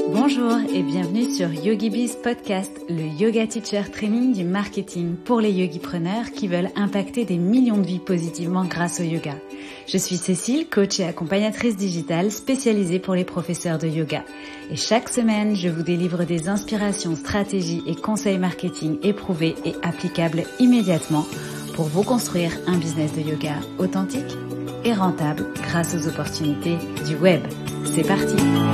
Bonjour et bienvenue sur YogiBiz Podcast, le yoga teacher training du marketing pour les yogipreneurs qui veulent impacter des millions de vies positivement grâce au yoga. Je suis Cécile, coach et accompagnatrice digitale spécialisée pour les professeurs de yoga. Et chaque semaine, je vous délivre des inspirations, stratégies et conseils marketing éprouvés et applicables immédiatement pour vous construire un business de yoga authentique et rentable grâce aux opportunités du web. C'est parti!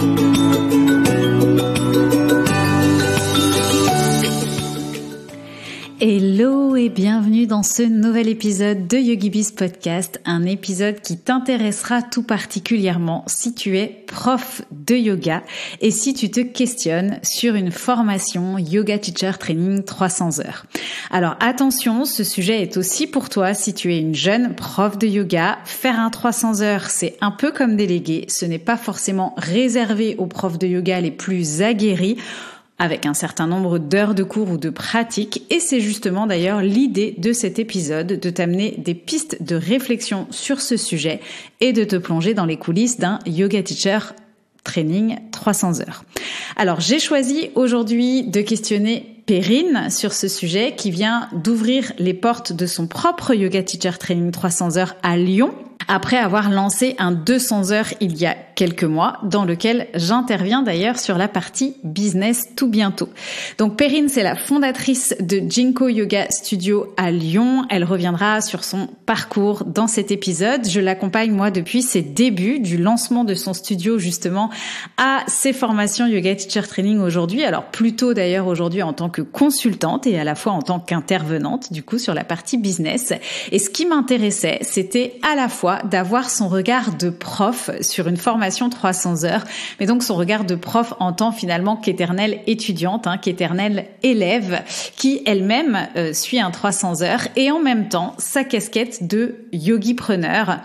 Hello et bienvenue dans ce nouvel épisode de YogiBiz Podcast, un épisode qui t'intéressera tout particulièrement si tu es prof de yoga et si tu te questionnes sur une formation Yoga Teacher Training 300 heures. Alors attention, ce sujet est aussi pour toi si tu es une jeune prof de yoga. Faire un 300 heures, c'est un peu comme déléguer, ce n'est pas forcément réservé aux profs de yoga les plus aguerris, avec un certain nombre d'heures de cours ou de pratiques. Et c'est justement d'ailleurs l'idée de cet épisode, de t'amener des pistes de réflexion sur ce sujet et de te plonger dans les coulisses d'un Yoga Teacher Training 300 heures. Alors j'ai choisi aujourd'hui de questionner Perrine sur ce sujet qui vient d'ouvrir les portes de son propre Yoga Teacher Training 300 heures à Lyon, après avoir lancé un 200 heures il y a quelques mois, dans lequel j'interviens d'ailleurs sur la partie business tout bientôt. Donc Perrine, c'est la fondatrice de Jinko Yoga Studio à Lyon. Elle reviendra sur son parcours dans cet épisode. Je l'accompagne moi depuis ses débuts, du lancement de son studio justement à ses formations Yoga Teacher Training aujourd'hui. Alors plutôt d'ailleurs aujourd'hui en tant que consultante et à la fois en tant qu'intervenante du coup sur la partie business. Et ce qui m'intéressait, c'était à la fois d'avoir son regard de prof sur une formation 300 heures, mais donc son regard de prof en tant finalement qu'éternelle étudiante, qu'éternelle élève qui elle-même suit un 300 heures et en même temps sa casquette de yogipreneur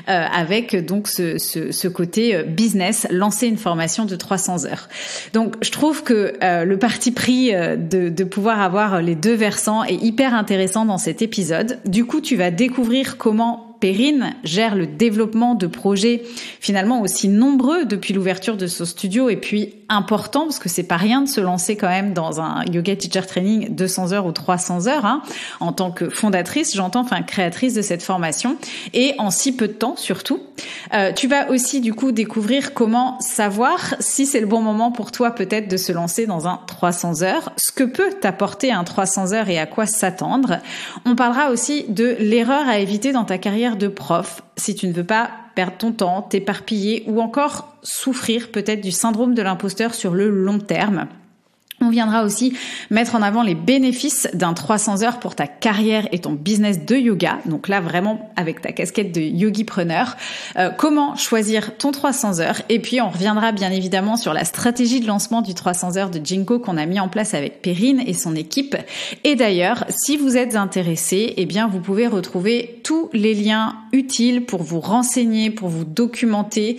avec donc ce côté business, lancer une formation de 300 heures. Donc je trouve que le parti pris de pouvoir avoir les deux versants est hyper intéressant dans cet épisode. Du coup, tu vas découvrir comment Perrine gère le développement de projets finalement aussi nombreux depuis l'ouverture de son studio et puis important parce que c'est pas rien de se lancer quand même dans un Yoga Teacher Training 200 heures ou 300 heures en tant que fondatrice, créatrice de cette formation et en si peu de temps surtout. Tu vas aussi du coup découvrir comment savoir si c'est le bon moment pour toi peut-être de se lancer dans un 300 heures, ce que peut t'apporter un 300 heures et à quoi s'attendre. On parlera aussi de l'erreur à éviter dans ta carrière de prof si tu ne veux pas perdre ton temps, t'éparpiller ou encore souffrir peut-être du syndrome de l'imposteur sur le long terme. On viendra aussi mettre en avant les bénéfices d'un 300 heures pour ta carrière et ton business de yoga. Donc là, vraiment, avec ta casquette de yogipreneur, comment choisir ton 300 heures. Et puis, on reviendra bien évidemment sur la stratégie de lancement du 300 heures de Jinko qu'on a mis en place avec Perrine et son équipe. Et d'ailleurs, si vous êtes intéressé, eh bien, vous pouvez retrouver tous les liens utiles pour vous renseigner, pour vous documenter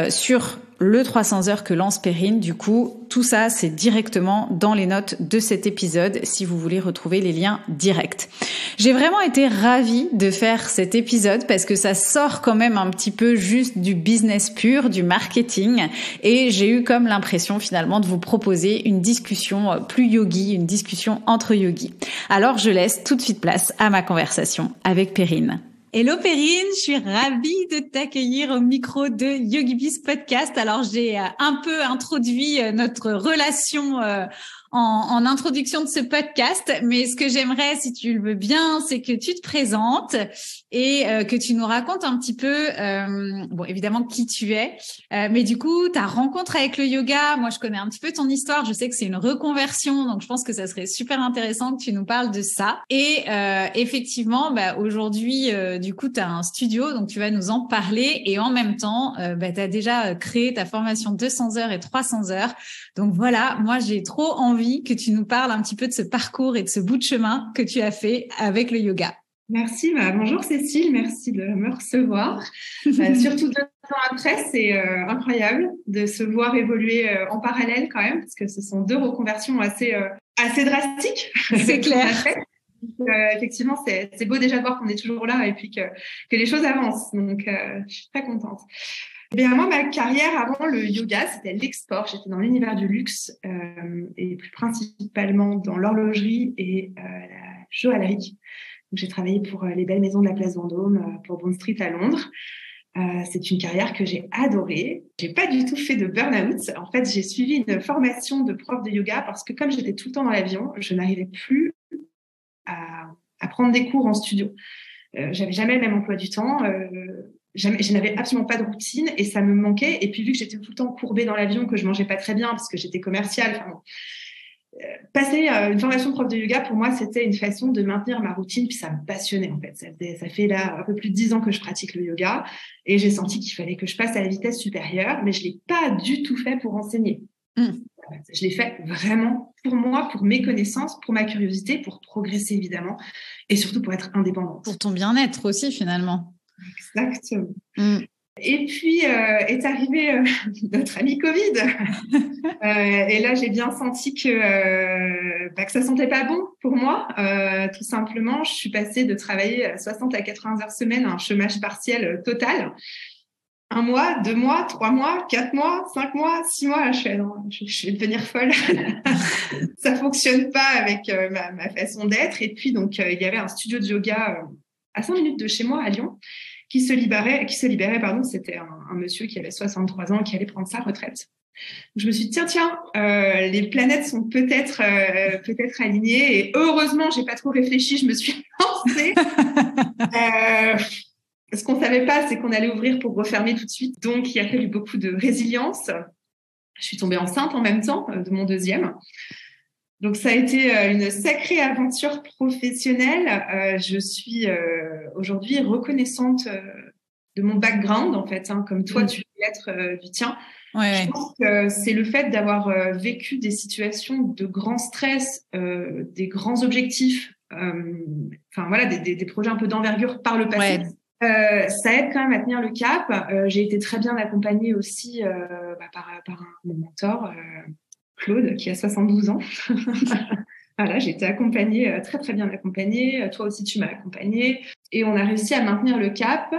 sur le 300 heures que lance Perrine. Du coup, tout ça, c'est directement dans les notes de cet épisode si vous voulez retrouver les liens directs. J'ai vraiment été ravie de faire cet épisode parce que ça sort quand même un petit peu juste du business pur, du marketing et j'ai eu comme l'impression finalement de vous proposer une discussion plus yogi, une discussion entre yogis. Alors, je laisse tout de suite place à ma conversation avec Perrine. Hello Perrine, je suis ravie de t'accueillir au micro de YogiBiz Podcast. Alors j'ai un peu introduit notre relation en introduction de ce podcast, mais ce que j'aimerais, si tu le veux bien, c'est que tu te présentes et que tu nous racontes un petit peu, bon évidemment qui tu es, mais du coup ta rencontre avec le yoga. Moi je connais un petit peu ton histoire, je sais que c'est une reconversion, donc je pense que ça serait super intéressant que tu nous parles de ça. Et effectivement, aujourd'hui du coup tu as un studio, donc tu vas nous en parler et en même temps tu as déjà créé ta formation 200 heures et 300 heures. Donc voilà, moi j'ai trop envie que tu nous parles un petit peu de ce parcours et de ce bout de chemin que tu as fait avec le yoga. Merci, bonjour Cécile, merci de me recevoir. Surtout 2 ans après, c'est incroyable de se voir évoluer en parallèle quand même, parce que ce sont 2 reconversions assez drastiques. C'est clair. Effectivement, c'est beau déjà de voir qu'on est toujours là et puis que les choses avancent. Donc, je suis très contente. Eh bien, moi, ma carrière avant le yoga, c'était l'export. J'étais dans l'univers du luxe et plus principalement dans l'horlogerie et la joaillerie. Donc, j'ai travaillé pour les belles maisons de la place Vendôme, pour Bond Street à Londres. C'est une carrière que j'ai adorée. J'ai pas du tout fait de burn-out. En fait, j'ai suivi une formation de prof de yoga parce que comme j'étais tout le temps dans l'avion, je n'arrivais plus à prendre des cours en studio. J'avais jamais le même emploi du temps. Je n'avais absolument pas de routine et ça me manquait. Et puis, vu que j'étais tout le temps courbée dans l'avion, que je mangeais pas très bien parce que j'étais commerciale, enfin bon, passer une formation de prof de yoga, pour moi, c'était une façon de maintenir ma routine, puis ça me passionnait en fait. Ça fait là un peu plus de 10 ans que je pratique le yoga et j'ai senti qu'il fallait que je passe à la vitesse supérieure, mais je l'ai pas du tout fait pour enseigner. Je l'ai fait vraiment pour moi, pour mes connaissances, pour ma curiosité, pour progresser évidemment et surtout pour être indépendante. Pour ton bien-être aussi finalement. Exactement. Et puis est arrivé notre ami Covid. Et là, j'ai bien senti que ça sentait pas bon pour moi. Tout simplement, je suis passée de travailler 60 à 80 heures semaine à un chômage partiel total. 1 mois, 2 mois, 3 mois, 4 mois, 5 mois, 6 mois. Je vais devenir folle. Ça fonctionne pas avec ma façon d'être. Et puis, donc, il y avait un studio de yoga à 5 minutes de chez moi à Lyon qui se libérait. C'était un monsieur qui avait 63 ans et qui allait prendre sa retraite. Je me suis dit, tiens, les planètes sont peut-être alignées. Et heureusement, j'ai pas trop réfléchi, je me suis lancée. Ce qu'on savait pas, c'est qu'on allait ouvrir pour refermer tout de suite. Donc, il a fallu beaucoup de résilience. Je suis tombée enceinte en même temps de mon deuxième. Donc, ça a été une sacrée aventure professionnelle. Je suis aujourd'hui reconnaissante de mon background, en fait, comme toi, tu peux l'être du tien. Ouais. Je pense que c'est le fait d'avoir vécu des situations de grand stress, des grands objectifs, des projets un peu d'envergure par le passé. Ouais. Ça aide quand même à tenir le cap. J'ai été très bien accompagnée aussi par mon mentor, Claude, qui a 72 ans. Voilà, j'ai été accompagnée, très très bien accompagnée. Toi aussi, tu m'as accompagnée. Et on a réussi à maintenir le cap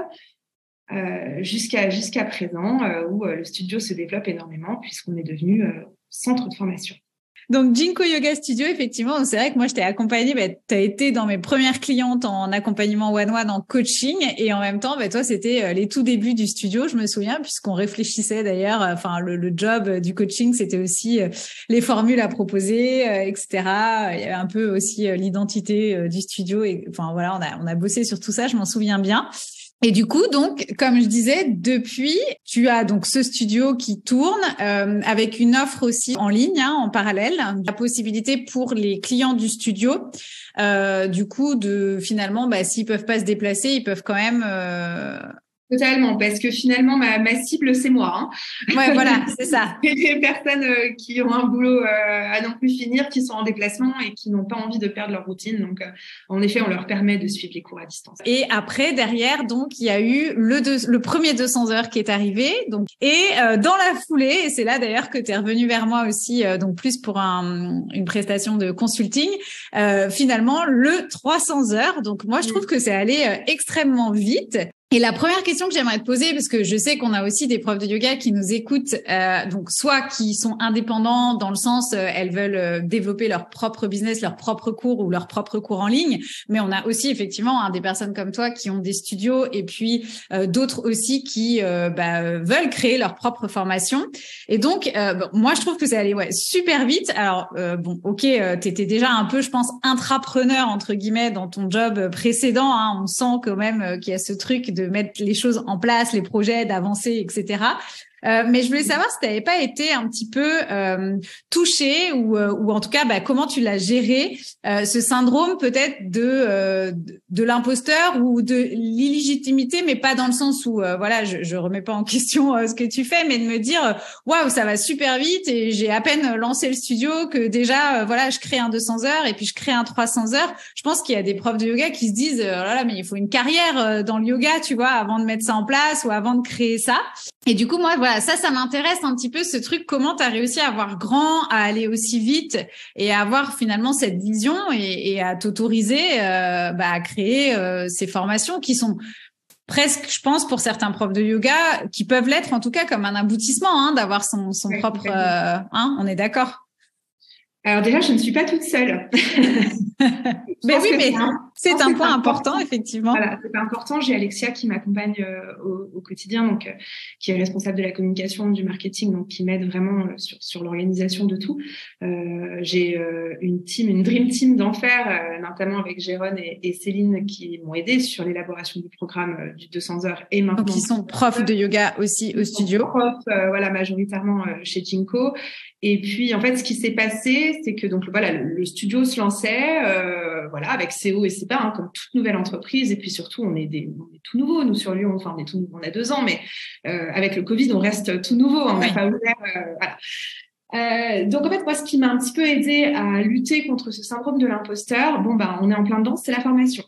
jusqu'à présent, où le studio se développe énormément puisqu'on est devenu centre de formation. Donc, Jinko Yoga Studio, effectivement, c'est vrai que moi, je t'ai accompagnée, tu as été dans mes premières clientes en accompagnement one-one, en coaching, et en même temps, toi, c'était les tout débuts du studio, je me souviens, puisqu'on réfléchissait d'ailleurs, le job du coaching, c'était aussi les formules à proposer, etc. Il y avait un peu aussi l'identité du studio, et on a bossé sur tout ça, je m'en souviens bien. Et du coup, donc, comme je disais, depuis, tu as donc ce studio qui tourne avec une offre aussi en ligne, en parallèle, la possibilité pour les clients du studio, du coup, de finalement, s'ils peuvent pas se déplacer, ils peuvent quand même. Totalement, parce que finalement, ma cible, c'est moi. Ouais, voilà, c'est ça. Les personnes qui ont un boulot à non plus finir, qui sont en déplacement et qui n'ont pas envie de perdre leur routine. Donc, en effet, on leur permet de suivre les cours à distance. Et après, derrière, donc, il y a eu le premier 200 heures qui est arrivé. Donc, dans la foulée, et c'est là d'ailleurs que tu es revenu vers moi aussi, donc plus pour une prestation de consulting, finalement, le 300 heures. Donc, moi, je trouve que c'est allé extrêmement vite. Et la première question que j'aimerais te poser, parce que je sais qu'on a aussi des profs de yoga qui nous écoutent, donc soit qui sont indépendants dans le sens elles veulent développer leur propre business, leur propre cours ou leur propre cours en ligne, mais on a aussi effectivement des personnes comme toi qui ont des studios et puis d'autres aussi qui veulent créer leur propre formation. Et donc moi je trouve que ça allait super vite. Alors t'étais déjà un peu, je pense, intrapreneur entre guillemets dans ton job précédent. On sent quand même qu'il y a ce truc de mettre les choses en place, les projets, d'avancer, etc. Mais je voulais savoir si tu n'avais pas été un petit peu touchée ou en tout cas comment tu l'as géré, ce syndrome peut-être de l'imposteur ou de l'illégitimité, mais pas dans le sens où je remets pas en question ce que tu fais, mais de me dire waouh, ça va super vite et j'ai à peine lancé le studio que déjà je crée un 200 heures et puis je crée un 300 heures. Je pense qu'il y a des profs de yoga qui se disent oh là là, mais il faut une carrière dans le yoga, tu vois, avant de mettre ça en place ou avant de créer ça. Et du coup, moi, ça m'intéresse un petit peu, ce truc, comment tu as réussi à avoir grand, à aller aussi vite et à avoir finalement cette vision et à t'autoriser à créer ces formations qui sont presque, je pense, pour certains profs de yoga, qui peuvent l'être en tout cas comme un aboutissement, d'avoir son propre... on est d'accord? Alors déjà, je ne suis pas toute seule. Mais c'est un point important, effectivement. Voilà, c'est important. J'ai Alexia qui m'accompagne au quotidien, donc qui est responsable de la communication, du marketing, donc qui m'aide vraiment sur l'organisation de tout. J'ai une dream team d'enfer, notamment avec Jérôme et Céline qui m'ont aidé sur l'élaboration du programme du 200 heures et maintenant. Donc ils sont profs de yoga aussi au studio. Profs, majoritairement chez Jinko. Et puis en fait, ce qui s'est passé, c'est que donc voilà, le studio se lançait, avec ses hauts et ses bas, comme toute nouvelle entreprise. Et puis surtout, on est tout nouveau, nous sur Lyon. Enfin, on a 2 ans, mais avec le Covid, on reste tout nouveau. On n'a pas ouvert. Donc en fait, moi, ce qui m'a un petit peu aidé à lutter contre ce syndrome de l'imposteur, on est en plein dedans, c'est la formation.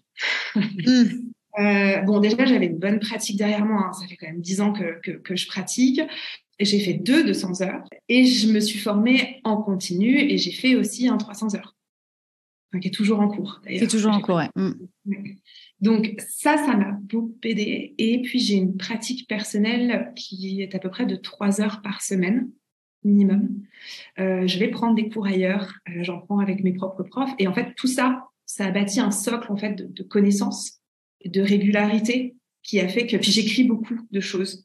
Déjà, j'avais une bonne pratique derrière moi. Ça fait quand même 10 ans que je pratique. J'ai fait 200 heures et je me suis formée en continu et j'ai fait aussi un 300 heures. Qui est toujours en cours, d'ailleurs. Qui est toujours en cours, ouais. Donc, ça m'a beaucoup aidé. Et puis, j'ai une pratique personnelle qui est à peu près de 3 heures par semaine, minimum. Je vais prendre des cours ailleurs. J'en prends avec mes propres profs. Et en fait, tout ça a bâti un socle, en fait, de connaissances, de régularité qui a fait que... Puis, j'écris beaucoup de choses.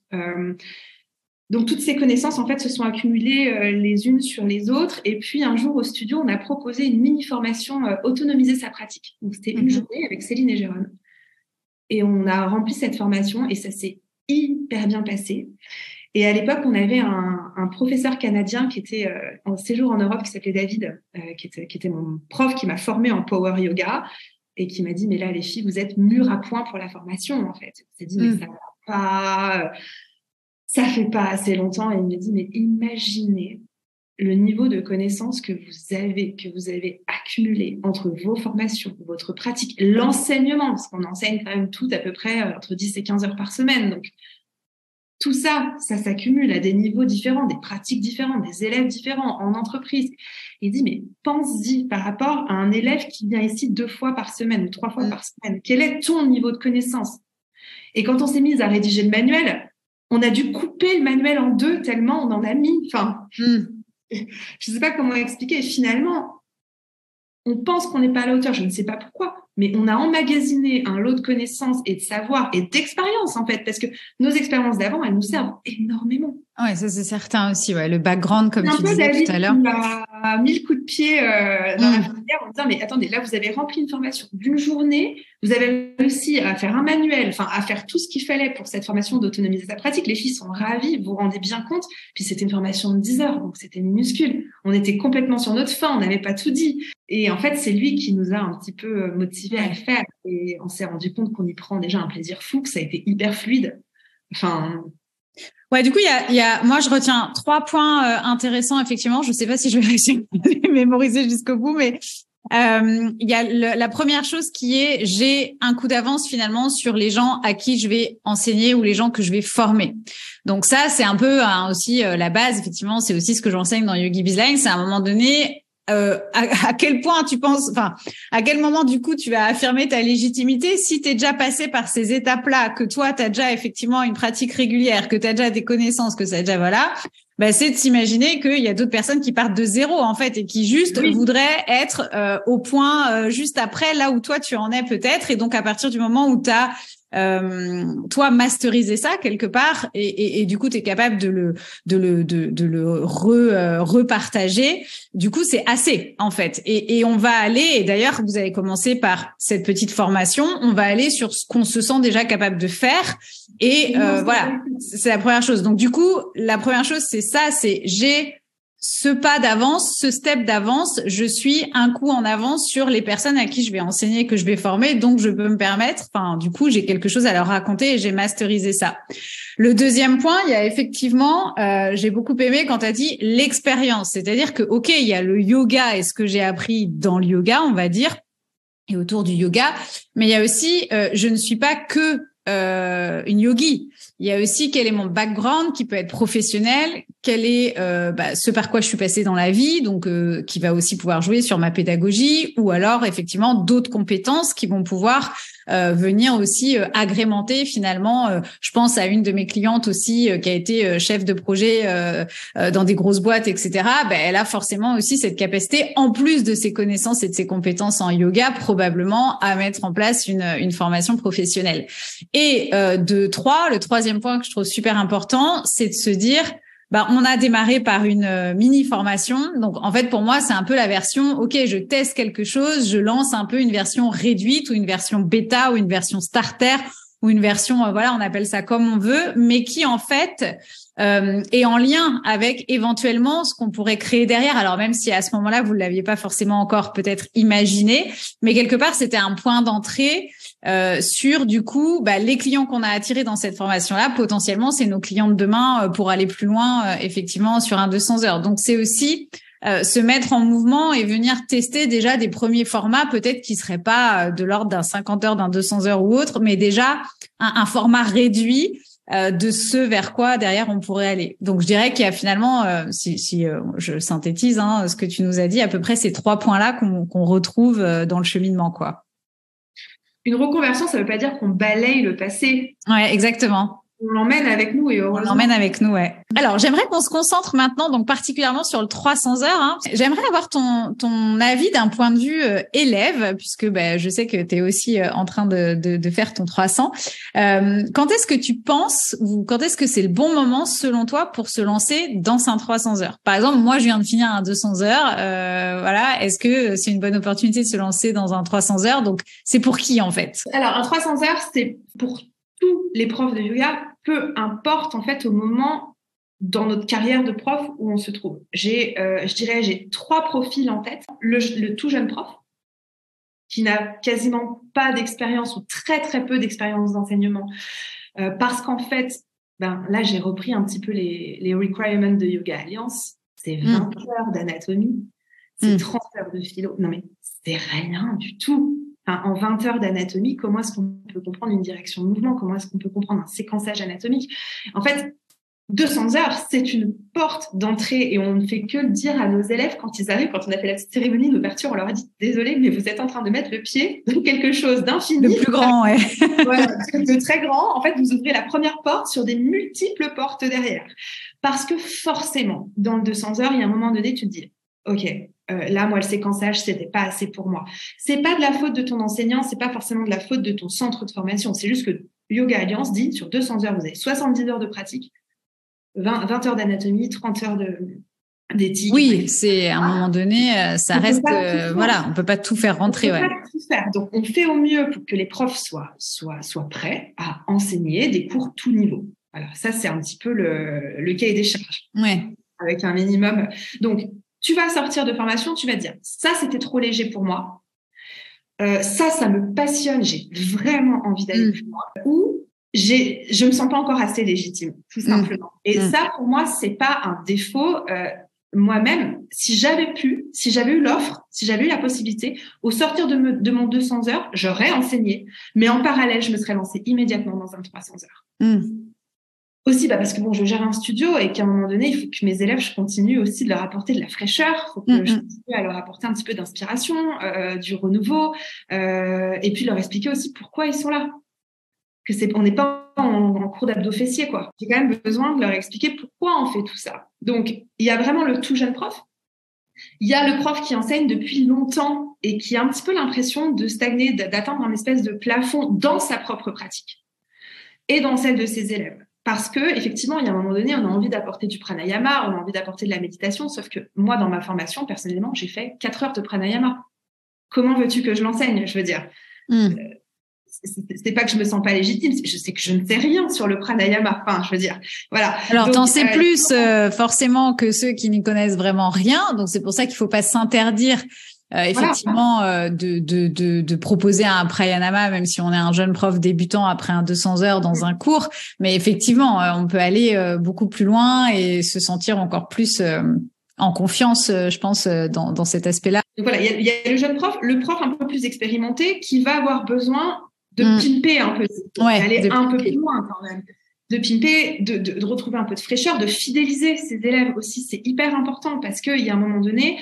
Donc, toutes ces connaissances, en fait, se sont accumulées les unes sur les autres. Et puis, un jour, au studio, on a proposé une mini-formation autonomiser sa pratique. Donc, c'était une journée avec Céline et Jérôme. Et on a rempli cette formation et ça s'est hyper bien passé. Et à l'époque, on avait un professeur canadien qui était en séjour en Europe, qui s'appelait David, qui était mon prof, qui m'a formée en Power Yoga et qui m'a dit, mais là, les filles, vous êtes mûres à point pour la formation, en fait. On s'est dit, mais ça va pas... Ça fait pas assez longtemps. Et il me dit, mais imaginez le niveau de connaissances que vous avez accumulé entre vos formations, votre pratique, l'enseignement, parce qu'on enseigne quand même tout à peu près entre 10 et 15 heures par semaine. Donc, tout ça s'accumule à des niveaux différents, des pratiques différentes, des élèves différents en entreprise. Il dit, mais pense-y par rapport à un élève qui vient ici 2 fois par semaine ou 3 fois par semaine. Quel est ton niveau de connaissance? Et quand on s'est mis à rédiger le manuel, on a dû couper le manuel en 2 tellement on en a mis. Enfin, je sais pas comment expliquer. Et finalement, on pense qu'on n'est pas à la hauteur. Je ne sais pas pourquoi, mais on a emmagasiné un lot de connaissances et de savoir et d'expérience, en fait, parce que nos expériences d'avant, elles nous servent énormément. Ouais, ça c'est certain aussi. Ouais, le background, comme tu disais tout à l'heure. Il a mis le coup de pied dans la fourrière en disant, mais attendez, là vous avez rempli une formation d'une journée, vous avez réussi à faire un manuel, enfin à faire tout ce qu'il fallait pour cette formation d'autonomiser sa pratique. Les filles sont ravies, vous vous rendez bien compte. Puis c'était une formation de 10 heures, donc c'était minuscule. On était complètement sur notre fin, on n'avait pas tout dit. Et en fait, c'est lui qui nous a un petit peu motivés à le faire. Et on s'est rendu compte qu'on y prend déjà un plaisir fou, que ça a été hyper fluide. Enfin. Ouais, du coup, moi, je retiens 3 points intéressants, effectivement. Je sais pas si je vais réussir à les mémoriser jusqu'au bout, mais il y a la première chose qui est, j'ai un coup d'avance finalement sur les gens à qui je vais enseigner ou les gens que je vais former. Donc ça, c'est un peu aussi la base, effectivement. C'est aussi ce que j'enseigne dans Yogi Bizline. C'est à un moment donné, à quel point tu penses, enfin, à quel moment du coup tu vas affirmer ta légitimité si tu es déjà passé par ces étapes-là, que toi tu as déjà effectivement une pratique régulière, que tu as déjà des connaissances, que ça déjà voilà, c'est de s'imaginer qu'il y a d'autres personnes qui partent de zéro en fait et qui juste voudraient être au point juste après là où toi tu en es peut-être, et donc à partir du moment où tu as toi masteriser ça quelque part et du coup tu es capable de le repartager, du coup c'est assez en fait, et on va aller, et d'ailleurs vous avez commencé par cette petite formation, on va aller sur ce qu'on se sent déjà capable de faire, et voilà, c'est la première chose. Donc du coup la première chose c'est ça, c'est j'ai ce pas d'avance, ce step d'avance, je suis un coup en avance sur les personnes à qui je vais enseigner, que je vais former, donc je peux me permettre, du coup, j'ai quelque chose à leur raconter et j'ai masterisé ça. Le deuxième point, il y a effectivement, j'ai beaucoup aimé quand tu as dit l'expérience, c'est-à-dire que, ok, il y a le yoga et ce que j'ai appris dans le yoga, on va dire, et autour du yoga, mais il y a aussi, je ne suis pas que une yogi. il y a aussi quel est mon background qui peut être professionnel, quel est ce par quoi je suis passée dans la vie, donc qui va aussi pouvoir jouer sur ma pédagogie, ou alors effectivement d'autres compétences qui vont pouvoir venir aussi agrémenter finalement. Je pense à une de mes clientes aussi qui a été chef de projet dans des grosses boîtes, etc. Elle a forcément aussi cette capacité, en plus de ses connaissances et de ses compétences en yoga, probablement à mettre en place une formation professionnelle. Et le troisième point que je trouve super important, c'est de se dire on a démarré par une mini formation. Donc, en fait, pour moi, c'est un peu la version, OK, je teste quelque chose, je lance un peu une version réduite ou une version bêta ou une version starter ou une version, on appelle ça comme on veut, mais qui, en fait, est en lien avec éventuellement ce qu'on pourrait créer derrière. Alors, même si à ce moment-là, vous ne l'aviez pas forcément encore peut-être imaginé, mais quelque part, c'était un point d'entrée sur du coup les clients qu'on a attirés dans cette formation-là, potentiellement c'est nos clients de demain pour aller plus loin effectivement sur un 200 heures. Donc c'est aussi se mettre en mouvement et venir tester déjà des premiers formats peut-être qui seraient pas de l'ordre d'un 50 heures, d'un 200 heures ou autre, mais déjà un format réduit de ce vers quoi derrière on pourrait aller. Donc je dirais qu'il y a finalement, si je synthétise ce que tu nous as dit, à peu près ces 3 points-là qu'on retrouve dans le cheminement, quoi. Une reconversion, ça ne veut pas dire qu'on balaye le passé. Ouais, exactement. On l'emmène avec nous et heureusement. On l'emmène avec nous, ouais. Alors, j'aimerais qu'on se concentre maintenant, donc particulièrement sur le 300 heures. J'aimerais avoir ton avis d'un point de vue élève, puisque je sais que tu es aussi en train de faire ton 300. Quand est-ce que tu penses, ou quand est-ce que c'est le bon moment, selon toi, pour se lancer dans un 300 heures? Par exemple, moi, je viens de finir un 200 heures. Est-ce que c'est une bonne opportunité de se lancer dans un 300 heures? Donc, c'est pour qui, en fait? Alors, un 300 heures, c'est pour tous les profs de yoga, peu importe en fait au moment dans notre carrière de prof où on se trouve. J'ai 3 profils en tête. Le tout jeune prof qui n'a quasiment pas d'expérience ou très très peu d'expérience d'enseignement parce qu'en fait, là j'ai repris un petit peu les requirements de Yoga Alliance. C'est 20 heures d'anatomie, c'est 30 heures de philo. Non mais c'est rien du tout. En 20 heures d'anatomie, comment est-ce qu'on peut comprendre une direction de mouvement? Comment est-ce qu'on peut comprendre un séquençage anatomique? En fait, 200 heures, c'est une porte d'entrée et on ne fait que le dire à nos élèves quand ils arrivent, quand on a fait la petite cérémonie d'ouverture, on leur a dit « Désolé, mais vous êtes en train de mettre le pied dans quelque chose d'infini. » De plus grand, ouais. Voilà, de très grand. En fait, vous ouvrez la première porte sur des multiples portes derrière. Parce que forcément, dans le 200 heures, il y a un moment donné, tu te dis « Ok, là, moi, le séquençage, c'était pas assez pour moi. » C'est pas de la faute de ton enseignant, c'est pas forcément de la faute de ton centre de formation. C'est juste que Yoga Alliance dit, sur 200 heures, vous avez 70 heures de pratique, 20 heures d'anatomie, 30 heures d'éthique. Oui, c'est à un moment donné, ça reste, on peut pas tout faire rentrer. On peut pas tout faire. Donc, on fait au mieux pour que les profs soient prêts à enseigner des cours tout niveau. Voilà, ça, c'est un petit peu le cahier des charges. Ouais. Avec un minimum. Donc, tu vas sortir de formation, tu vas te dire, ça, c'était trop léger pour moi. Ça me passionne, j'ai vraiment envie d'aller plus loin. Ou je me sens pas encore assez légitime, tout simplement. Et ça, pour moi, c'est pas un défaut. Moi-même, si j'avais eu l'offre, si j'avais eu la possibilité, au sortir de mon 200 heures, j'aurais enseigné. Mais en parallèle, je me serais lancée immédiatement dans un 300 heures. Aussi, parce que je gère un studio et qu'à un moment donné, il faut que mes élèves, je continue aussi de leur apporter de la fraîcheur. Il faut que je continue à leur apporter un petit peu d'inspiration, du renouveau, et puis leur expliquer aussi pourquoi ils sont là. On n'est pas en cours d'abdos fessiers, quoi. J'ai quand même besoin de leur expliquer pourquoi on fait tout ça. Donc, il y a vraiment le tout jeune prof. Il y a le prof qui enseigne depuis longtemps et qui a un petit peu l'impression de stagner, d'atteindre un espèce de plafond dans sa propre pratique et dans celle de ses élèves. Parce que, effectivement, il y a un moment donné, on a envie d'apporter du pranayama, on a envie d'apporter de la méditation, sauf que moi, dans ma formation, personnellement, j'ai fait 4 heures de pranayama. Comment veux-tu que je l'enseigne, je veux dire c'est pas que je me sens pas légitime, je sais que je ne sais rien sur le pranayama. Enfin, je veux dire, voilà. Alors, t'en sais plus forcément que ceux qui n'y connaissent vraiment rien. Donc, c'est pour ça qu'il faut pas s'interdire effectivement de proposer un pranayama, même si on est un jeune prof débutant après un 200 heures dans un cours. Mais effectivement, on peut aller beaucoup plus loin et se sentir encore plus en confiance, je pense, dans cet aspect-là. Donc voilà, il y a le jeune prof, le prof un peu plus expérimenté qui va avoir besoin de pimper un peu, d'aller un peu plus loin quand même. de pimper, de retrouver un peu de fraîcheur, de fidéliser ses élèves aussi. C'est hyper important parce qu'il y a un moment donné,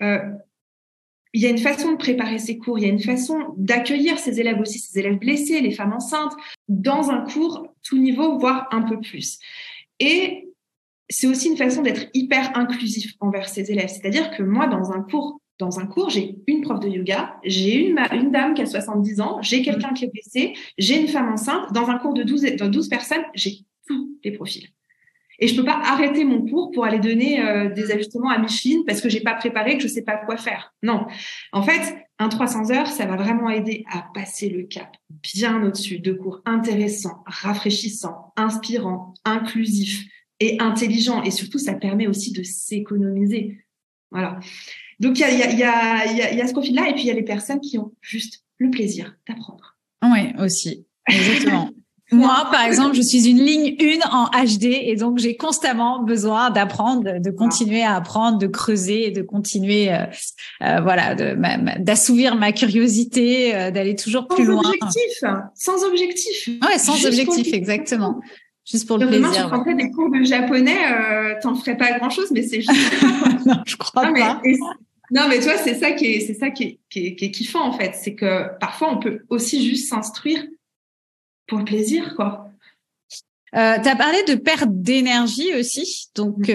il y a une façon de préparer ses cours, il y a une façon d'accueillir ses élèves aussi, ses élèves blessés, les femmes enceintes, dans un cours tout niveau, voire un peu plus. Et c'est aussi une façon d'être hyper inclusif envers ses élèves. C'est-à-dire que moi, dans un cours, j'ai une prof de yoga, j'ai une dame qui a 70 ans, j'ai quelqu'un qui est blessé, j'ai une femme enceinte. Dans un cours de 12 personnes, j'ai tous les profils. Et je peux pas arrêter mon cours pour aller donner des ajustements à Micheline parce que j'ai pas préparé, que je sais pas quoi faire. Non. En fait, un 300 heures, ça va vraiment aider à passer le cap bien au-dessus de cours intéressants, rafraîchissants, inspirants, inclusifs et intelligents. Et surtout, ça permet aussi de s'économiser. Voilà. Donc, il y a ce profil-là, et puis il y a les personnes qui ont juste le plaisir d'apprendre. Oui, aussi. Exactement. Moi, par exemple, je suis une ligne 1 en HD, et donc j'ai constamment besoin d'apprendre, de continuer à apprendre, de creuser, et de continuer, voilà, d'assouvir ma curiosité, d'aller toujours plus loin. Sans objectif. Ouais, sans objectif, exactement. Juste pour le plaisir. Demain, tu prendrais des cours de japonais, t'en ferais pas grand-chose, mais c'est juste. Non, je crois pas. Non, mais tu vois, c'est ça qui est kiffant, en fait. C'est que parfois, on peut aussi juste s'instruire pour le plaisir, quoi. T'as parlé de perte d'énergie aussi. Donc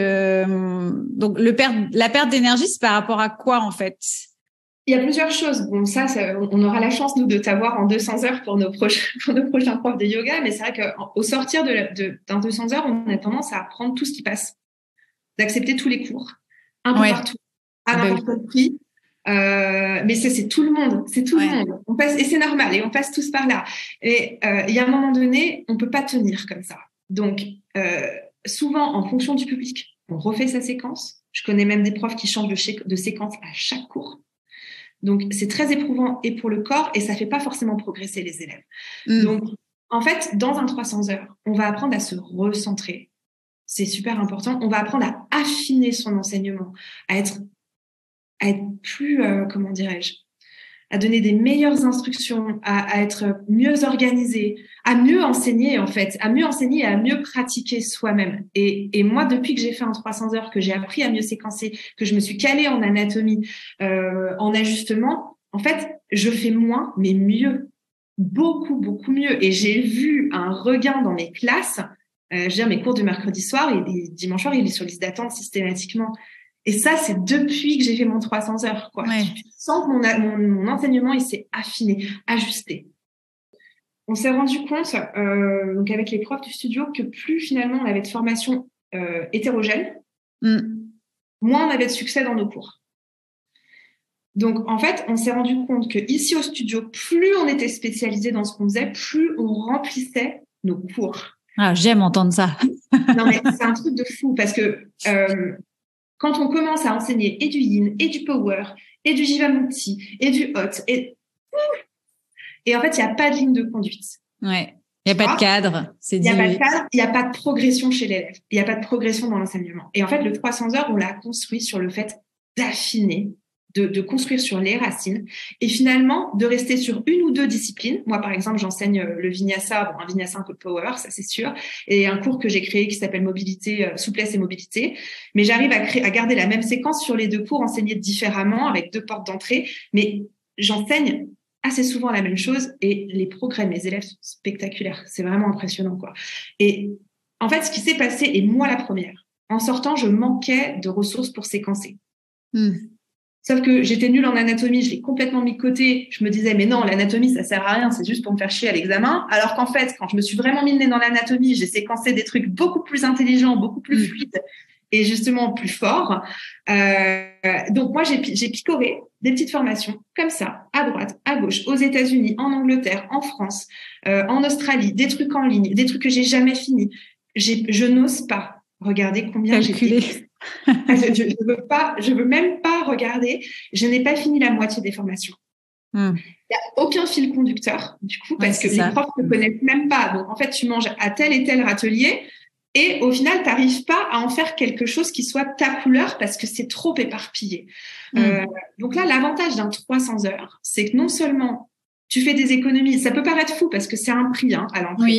la perte d'énergie, c'est par rapport à quoi, en fait? Il y a plusieurs choses. Bon, ça on aura la chance, nous, de t'avoir en 200 heures pour nos prochains profs de yoga. Mais c'est vrai qu'au sortir d'un 200 heures, on a tendance à apprendre tout ce qui passe. D'accepter tous les cours. Un peu partout. À n'importe quel prix. Mais c'est tout le monde. C'est tout le monde. On passe, et c'est normal. Et on passe tous par là. Et il y a un moment donné, on peut pas tenir comme ça. Donc, souvent, en fonction du public, on refait sa séquence. Je connais même des profs qui changent de séquence à chaque cours. Donc, c'est très éprouvant et pour le corps, et ça fait pas forcément progresser les élèves. Donc, en fait, dans un 300 heures, on va apprendre à se recentrer. C'est super important. On va apprendre à affiner son enseignement, à être plus, comment dirais-je, à donner des meilleures instructions, à être mieux organisé, à mieux enseigner, en fait, à mieux enseigner et à mieux pratiquer soi-même. Et moi, depuis que j'ai fait un 300 heures, que j'ai appris à mieux séquencer, que je me suis calée en anatomie, en ajustement, en fait, je fais moins, mais mieux. Beaucoup, beaucoup mieux. Et j'ai vu un regain dans mes classes. Je veux dire, mes cours du mercredi soir et dimanche soir, il est sur liste d'attente systématiquement. Et ça, c'est depuis que j'ai fait mon 300 heures, quoi. Ouais. Je sens que mon enseignement, il s'est affiné, ajusté. On s'est rendu compte, donc avec les profs du studio, que plus finalement on avait de formation hétérogène, moins on avait de succès dans nos cours. Donc, en fait, on s'est rendu compte que ici au studio, plus on était spécialisé dans ce qu'on faisait, plus on remplissait nos cours. Ah, j'aime entendre ça. Non, mais c'est un truc de fou parce que quand on commence à enseigner et du yin, et du power, et du jivamukti, et du hot, et en fait, il n'y a pas de ligne de conduite. Ouais. Il n'y a pas de cadre. Il n'y a pas de cadre, il n'y a pas de progression chez l'élève. Il n'y a pas de progression dans l'enseignement. Et en fait, le 300 heures, on l'a construit sur le fait d'affiner, de construire sur les racines et finalement de rester sur une ou deux disciplines. Moi, par exemple, j'enseigne le vinyasa, un vinyasa un peu power, ça c'est sûr, et un cours que j'ai créé qui s'appelle mobilité, souplesse et mobilité. Mais j'arrive à garder la même séquence sur les deux cours, enseignés différemment avec deux portes d'entrée, mais j'enseigne assez souvent la même chose et les progrès de mes élèves sont spectaculaires. C'est vraiment impressionnant, quoi. Et en fait, ce qui s'est passé, et moi la première, en sortant, je manquais de ressources pour séquencer. Sauf que j'étais nulle en anatomie, je l'ai complètement mis de côté. Je me disais, mais non, l'anatomie, ça sert à rien, c'est juste pour me faire chier à l'examen. Alors qu'en fait, quand je me suis vraiment mis le nez dans l'anatomie, j'ai séquencé des trucs beaucoup plus intelligents, beaucoup plus fluides et justement plus forts. Donc moi, j'ai picoré des petites formations comme ça, à droite, à gauche, aux États-Unis, en Angleterre, en France, en Australie, des trucs en ligne, des trucs que j'ai jamais finis. Je n'ose pas regarder combien j'ai fait. Je veux même pas regarder. Je n'ai pas fini la moitié des formations. Il n'y a aucun fil conducteur, du coup, parce que les profs ne connaissent même pas. Donc, en fait, tu manges à tel et tel râtelier et au final, tu n'arrives pas à en faire quelque chose qui soit ta couleur parce que c'est trop éparpillé. Donc là, l'avantage d'un 300 heures, c'est que non seulement tu fais des économies, ça peut paraître fou parce que c'est un prix à l'entrée.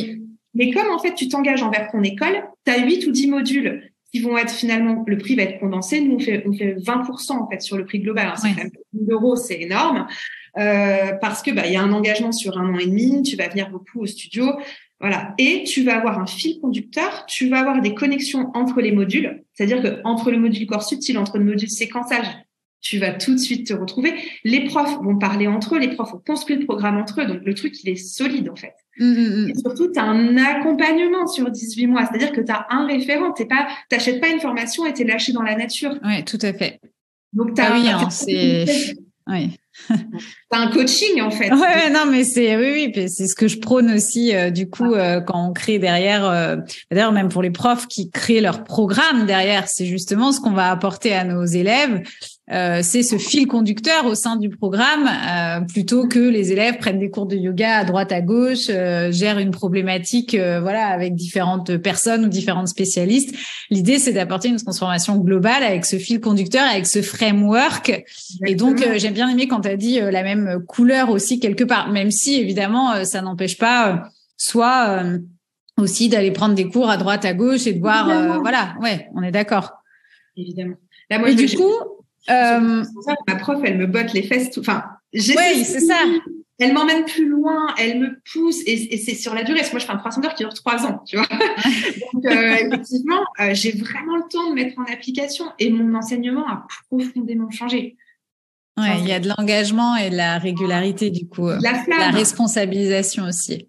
Mais comme en fait, tu t'engages envers ton école, tu as 8 ou 10 modules qui vont être finalement, le prix va être condensé. Nous, on fait 20% en fait sur le prix global. Alors, c'est quand même 1 000 €, c'est énorme. Parce que y a un engagement sur 1 an et demi, tu vas venir beaucoup au studio, voilà. Et tu vas avoir un fil conducteur, tu vas avoir des connexions entre les modules, c'est-à-dire que entre le module corps subtil, entre le module séquençage, tu vas tout de suite te retrouver. Les profs vont parler entre eux, les profs ont construit le programme entre eux, donc le truc, il est solide en fait. Et surtout, tu as un accompagnement sur 18 mois, c'est-à-dire que tu as un référent, t'achètes pas une formation et t'es lâché dans la nature. Oui, tout à fait. Donc, Oui. T'as un coaching en fait. Ouais, non, mais c'est ce que je prône aussi du coup quand on crée derrière. D'ailleurs, même pour les profs qui créent leur programme derrière, c'est justement ce qu'on va apporter à nos élèves. C'est ce fil conducteur au sein du programme, plutôt que les élèves prennent des cours de yoga à droite à gauche, gèrent une problématique, voilà, avec différentes personnes ou différentes spécialistes. L'idée, c'est d'apporter une transformation globale avec ce fil conducteur, avec ce framework. Exactement. Et donc, j'aime bien aimé quand tu as dit la même couleur aussi quelque part, même si évidemment, ça n'empêche pas soit aussi d'aller prendre des cours à droite à gauche et de voir, voilà, ouais, on est d'accord. Évidemment. Là, moi, et du coup. Ma prof, elle me botte les fesses. Enfin, oui, c'est ça. Elle m'emmène plus loin, elle me pousse, et c'est sur la durée. Parce que moi, je fais un 300 heures qui dure 3 ans, tu vois. Donc, effectivement, j'ai vraiment le temps de mettre en application, et mon enseignement a profondément changé. Ouais, il y a de l'engagement et de la régularité, du coup, la responsabilisation aussi.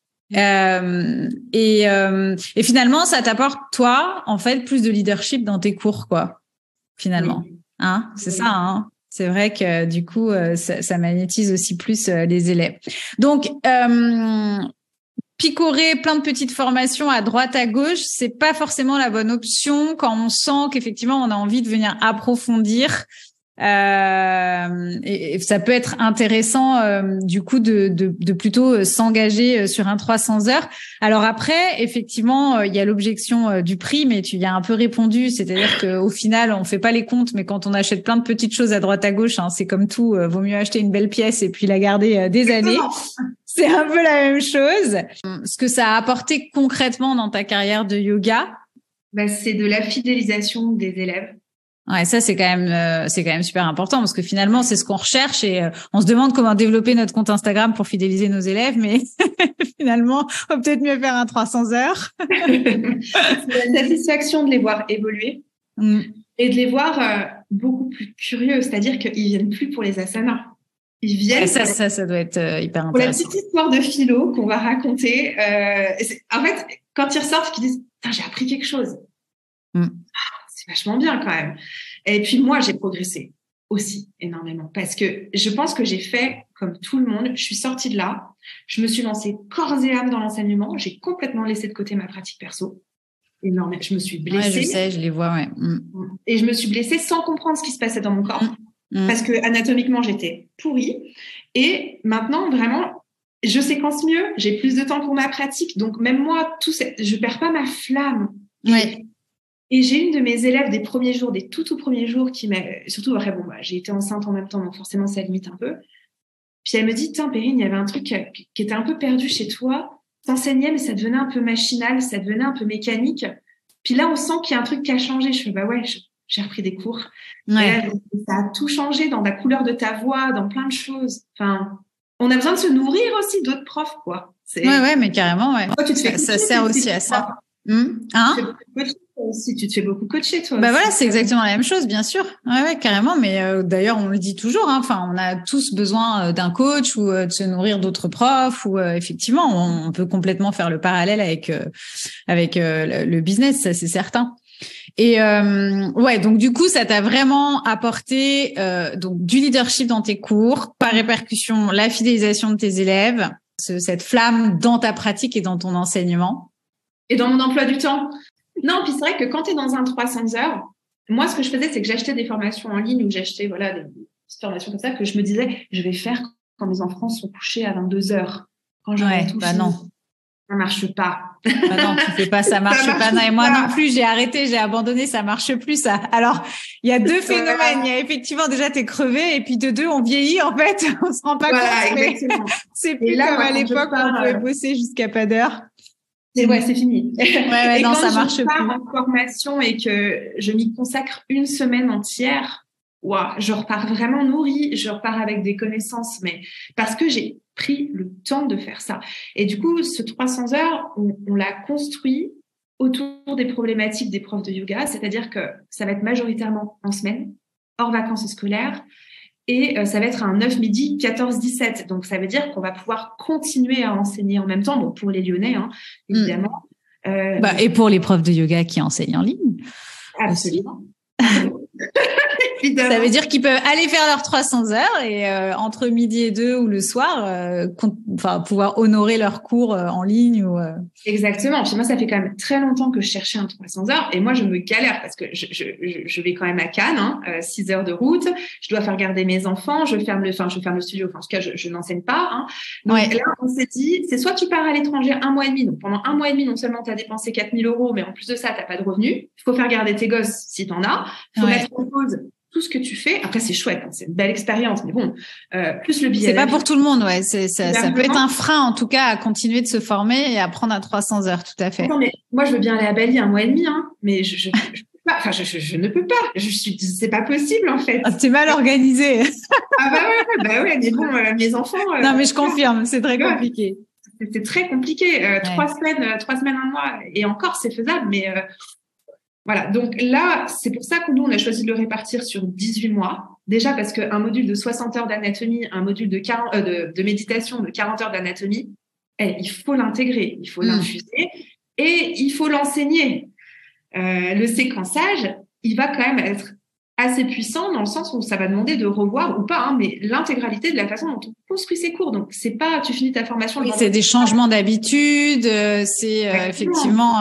Et finalement, ça t'apporte, toi, en fait, plus de leadership dans tes cours, quoi, finalement. Oui. Hein, c'est ça, hein. C'est vrai que du coup, ça magnétise aussi plus les élèves. Donc, picorer plein de petites formations à droite à gauche, c'est pas forcément la bonne option quand on sent qu'effectivement on a envie de venir approfondir. Et ça peut être intéressant du coup de plutôt s'engager sur un 300 heures. Alors après, effectivement, il y a l'objection du prix, mais tu y as un peu répondu, c'est-à-dire qu'au final, on fait pas les comptes, mais quand on achète plein de petites choses à droite à gauche, hein, c'est comme tout, vaut mieux acheter une belle pièce et puis la garder des années. C'est un peu la même chose. Ce que ça a apporté concrètement dans ta carrière de yoga, c'est de la fidélisation des élèves. Ouais, ça c'est quand même super important parce que finalement c'est ce qu'on recherche et on se demande comment développer notre compte Instagram pour fidéliser nos élèves, mais finalement on va peut-être mieux faire un 300 heures. C'est la satisfaction de les voir évoluer et de les voir beaucoup plus curieux, c'est-à-dire qu'ils viennent plus pour les asanas. Ils viennent. Ouais, ça doit être hyper intéressant. Pour la petite histoire de philo qu'on va raconter. En fait, quand ils ressortent, ils disent j'ai appris quelque chose. C'est vachement bien quand même. Et puis moi, j'ai progressé aussi énormément parce que je pense que j'ai fait comme tout le monde. Je suis sortie de là, je me suis lancée corps et âme dans l'enseignement. J'ai complètement laissé de côté ma pratique perso. Énormément. Je me suis blessée. Ouais, je sais, je les vois, ouais. Et je me suis blessée sans comprendre ce qui se passait dans mon corps parce que anatomiquement, j'étais pourrie. Et maintenant, vraiment, je séquence mieux. J'ai plus de temps pour ma pratique. Donc même moi, je perds pas ma flamme. Ouais. Et j'ai une de mes élèves des premiers jours, des tout premiers jours, qui m'a, surtout après, j'ai été enceinte en même temps, donc forcément ça limite un peu. Puis elle me dit, tiens, Perrine, il y avait un truc qui était un peu perdu chez toi. T'enseignais, mais ça devenait un peu machinal, ça devenait un peu mécanique. Puis là, on sent qu'il y a un truc qui a changé. Je fais, ouais, j'ai repris des cours. Ouais. Et là, ça a tout changé dans la couleur de ta voix, dans plein de choses. Enfin, on a besoin de se nourrir aussi d'autres profs, quoi. Ouais, mais carrément, ouais. Toi, ça sert aussi à ça. Si tu te fais beaucoup coacher, toi. Bah voilà, c'est exactement la même chose, bien sûr. Ouais, carrément. Mais d'ailleurs, on le dit toujours. Hein, enfin, on a tous besoin d'un coach ou de se nourrir d'autres profs. Ou effectivement, on peut complètement faire le parallèle avec le business, ça c'est certain. Et ouais, donc du coup, ça t'a vraiment apporté donc du leadership dans tes cours, par répercussion, la fidélisation de tes élèves, cette flamme dans ta pratique et dans ton enseignement. Et dans mon emploi du temps. Non, puis c'est vrai que quand tu es dans un 300 heures, moi, ce que je faisais, c'est que j'achetais des formations en ligne ou j'achetais des petites formations comme ça que je me disais, je vais faire quand mes enfants sont couchés à 22 heures. Quand j'aurai tout fini. Non. Ça marche pas. Bah non, tu fais pas, ça marche pas. Non, et moi non plus, j'ai arrêté, j'ai abandonné, ça marche plus, ça. Alors, il y a deux phénomènes. Il y a effectivement, déjà, t'es crevé, et puis de deux, on vieillit, en fait. On se rend pas compte. Mais c'est plus là, comme à l'époque où on pouvait bosser jusqu'à pas d'heure. c'est fini. Ouais, Et non, quand ça marche je pars plus. en formation et que je m'y consacre une semaine entière, ouah, je repars vraiment nourrie, je repars avec des connaissances, mais parce que j'ai pris le temps de faire ça. Et du coup, ce 300 heures, on l'a construit autour des problématiques des profs de yoga, c'est-à-dire que ça va être majoritairement en semaine, hors vacances scolaires, et ça va être un 9 midi 14-17. Donc, ça veut dire qu'on va pouvoir continuer à enseigner en même temps, bon, pour les Lyonnais, hein, évidemment. Et pour les profs de yoga qui enseignent en ligne Absolument. Ça veut dire qu'ils peuvent aller faire leurs 300 heures et entre midi et 2 ou le soir, pouvoir honorer leurs cours en ligne. Exactement. Puis moi, ça fait quand même très longtemps que je cherchais un 300 heures et moi, je me galère parce que je vais quand même à Cannes, 6 heures de route. Je dois faire garder mes enfants. Je ferme le studio. Enfin, en tout cas, je n'enseigne pas. Hein. Donc là, on s'est dit, c'est soit tu pars à l'étranger 1 mois et demi. Donc pendant 1 mois et demi, non seulement tu as dépensé 4 000 €, mais en plus de ça, tu n'as pas de revenus. Il faut faire garder tes gosses si tu en as. Il faut mettre en pause tout ce que tu fais. Après, c'est chouette, hein, c'est une belle expérience, mais bon, plus le billet. C'est pas pour tout le monde, ouais. Ça peut être un frein, en tout cas, à continuer de se former et à prendre à 300 heures, tout à fait. Attends, mais moi, je veux bien aller à Bali 1 mois et demi, hein, mais je ne peux pas. C'est pas possible, en fait. Ah, t'es mal organisé. Ah bah ouais, mais bon, mes enfants. Non, mais je confirme, c'est très compliqué. C'est très compliqué. 3 semaines, 1 mois, et encore, c'est faisable, mais voilà, donc là, c'est pour ça que nous, on a choisi de le répartir sur 18 mois. Déjà parce qu'un module de 60 heures d'anatomie, un module de méditation de 40 heures d'anatomie, il faut l'intégrer, il faut l'infuser et il faut l'enseigner. Le séquençage, il va quand même être assez puissant dans le sens où ça va demander de revoir ou pas, hein, mais l'intégralité de la façon dont on construit ses cours. Donc, c'est pas tu finis ta formation. Oui, c'est des changements d'habitude, c'est effectivement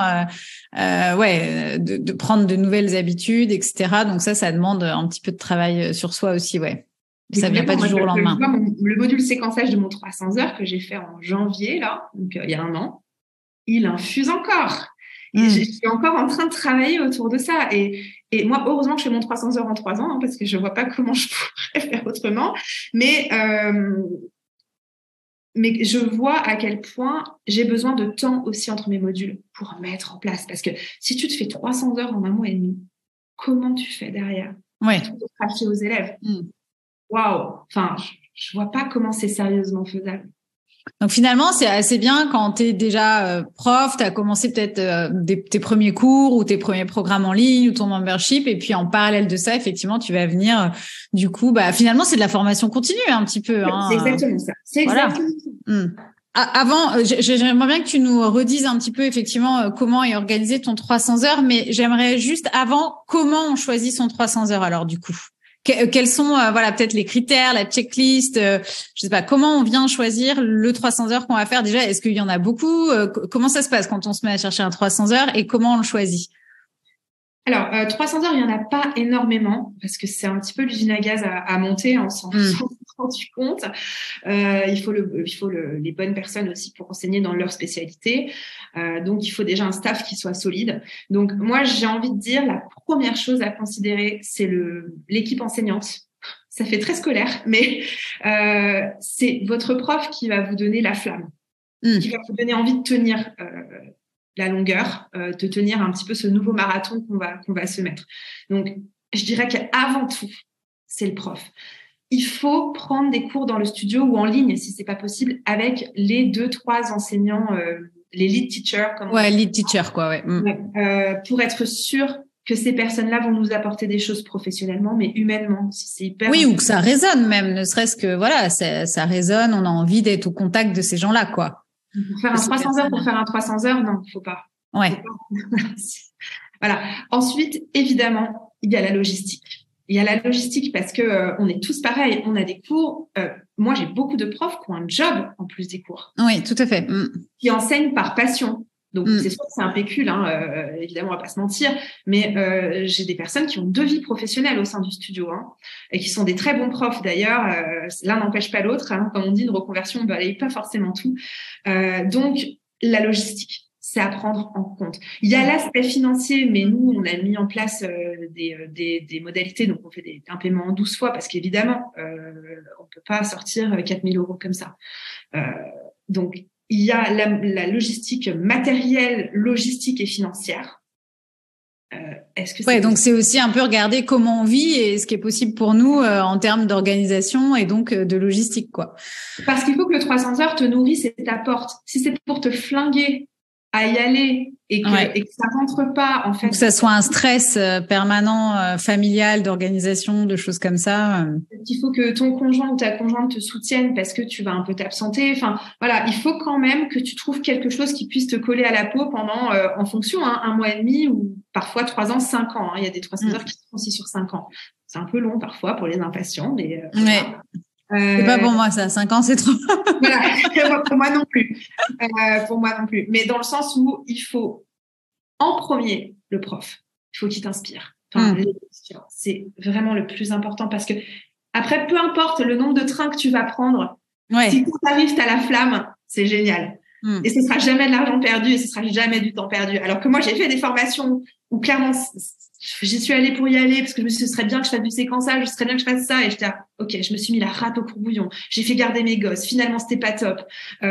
de prendre de nouvelles habitudes, etc. Donc ça demande un petit peu de travail sur soi aussi, ouais. Ça vient pas du jour au lendemain. Le module séquençage de mon 300 heures que j'ai fait en janvier, là, donc il y a 1 an, il infuse encore. Et je suis encore en train de travailler autour de ça. Et moi, heureusement que je fais mon 300 heures en 3 ans, hein, parce que je vois pas comment je pourrais faire autrement. Mais je vois à quel point j'ai besoin de temps aussi entre mes modules pour mettre en place. Parce que si tu te fais 300 heures en 1 mois et demi, comment tu fais derrière pour te cracher aux élèves? Waouh! Enfin, je vois pas comment c'est sérieusement faisable. Donc finalement, c'est assez bien quand tu es déjà prof, tu as commencé peut-être tes premiers cours ou tes premiers programmes en ligne ou ton membership, et puis en parallèle de ça, effectivement, tu vas venir, du coup, finalement, c'est de la formation continue un petit peu. Hein. C'est exactement ça. C'est exactement ça. Avant, j'aimerais bien que tu nous redises un petit peu effectivement comment est organisé ton 300 heures, mais j'aimerais juste avant, comment on choisit son 300 heures alors du coup? Quels sont peut-être les critères, la checklist, je sais pas, comment on vient choisir le 300 heures qu'on va faire déjà? Est-ce qu'il y en a beaucoup? Comment ça se passe quand on se met à chercher un 300 heures et comment on le choisit? Alors, 300 heures, il n'y en a pas énormément parce que c'est un petit peu l'usine à gaz à monter, on s'en rendu compte. Il faut les bonnes personnes aussi pour enseigner dans leur spécialité. Donc, il faut déjà un staff qui soit solide. Donc, moi, j'ai envie de dire, la première chose à considérer, c'est l'équipe enseignante. Ça fait très scolaire, mais c'est votre prof qui va vous donner la flamme, qui va vous donner envie de tenir la longueur, de tenir un petit peu ce nouveau marathon qu'on va se mettre. Donc, je dirais qu'avant tout, c'est le prof. Il faut prendre des cours dans le studio ou en ligne, si c'est pas possible, avec les 2-3 enseignants, les lead teachers. Lead teacher, quoi, ouais. Pour être sûr que ces personnes-là vont nous apporter des choses professionnellement, mais humainement. C'est hyper important. Ou que ça résonne même, ne serait-ce que, ça résonne, on a envie d'être au contact de ces gens-là, quoi. Pour faire un 300 heures pour faire un 300 heures, non, faut pas. Ouais. Faut pas. Voilà. Ensuite, évidemment, il y a la logistique. Il y a la logistique parce que on est tous pareils. On a des cours. Moi, j'ai beaucoup de profs qui ont un job en plus des cours. Oui, tout à fait. Qui enseignent par passion. Donc, c'est sûr que c'est un pécule, évidemment, on va pas se mentir, mais j'ai des personnes qui ont 2 vies professionnelles au sein du studio, et qui sont des très bons profs d'ailleurs. L'un n'empêche pas l'autre, comme on dit, une reconversion ne balaye pas forcément tout. Donc, la logistique, c'est à prendre en compte. Il y a l'aspect financier, mais nous, on a mis en place des modalités, donc on fait un paiement en 12 fois, parce qu'évidemment, on peut pas sortir 4 000 € comme ça. Donc, il y a la logistique matérielle, logistique et financière. Est-ce que donc c'est aussi un peu regarder comment on vit et ce qui est possible pour nous en termes d'organisation et donc de logistique, quoi. Parce qu'il faut que le 300 heures te nourrisse et t'apporte. Si c'est pour te flinguer à y aller et que ça rentre pas, en fait. Que ça soit un stress permanent, familial, d'organisation, de choses comme ça. Il faut que ton conjoint ou ta conjointe te soutienne parce que tu vas un peu t'absenter. Enfin, voilà, il faut quand même que tu trouves quelque chose qui puisse te coller à la peau pendant, en fonction, 1 mois et demi ou parfois 3 ans, 5 ans. Il y a des 300 heures qui sont aussi sur 5 ans. C'est un peu long parfois pour les impatients, mais c'est pas pour moi ça, 5 ans c'est trop. Voilà, pour moi non plus. Mais dans le sens où il faut, en premier, le prof. Il faut qu'il t'inspire. Enfin, c'est vraiment le plus important parce que après, peu importe le nombre de trains que tu vas prendre, si tu arrives, t'as la flamme, c'est génial. Et ce sera jamais de l'argent perdu et ce sera jamais du temps perdu. Alors que moi, j'ai fait des formations où clairement, j'y suis allée pour y aller parce que je me suis dit, ce serait bien que je fasse du séquençage, ce serait bien que je fasse ça. Et j'étais là, ok, je me suis mis la rate au courbouillon. J'ai fait garder mes gosses. Finalement, c'était pas top.